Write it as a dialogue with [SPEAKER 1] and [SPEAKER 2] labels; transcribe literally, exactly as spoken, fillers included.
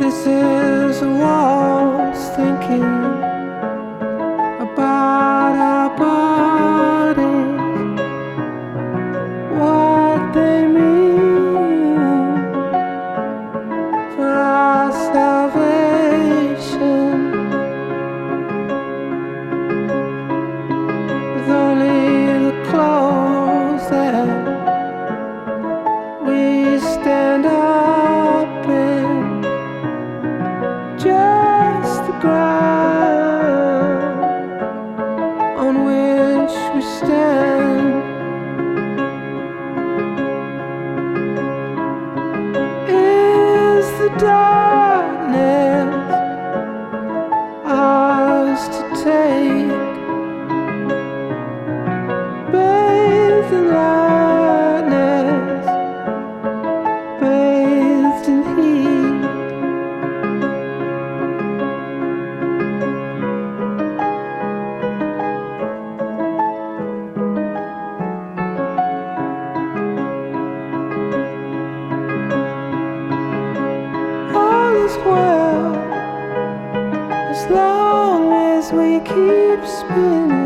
[SPEAKER 1] This is a waltz thinking about our bodies, what they mean for our salvation. With only the clothes that we stand up in, just the ground on which we stand. Is the darkness ours to take? Bathed in lightness, bathed in heat. All is well as long as we keep spinning.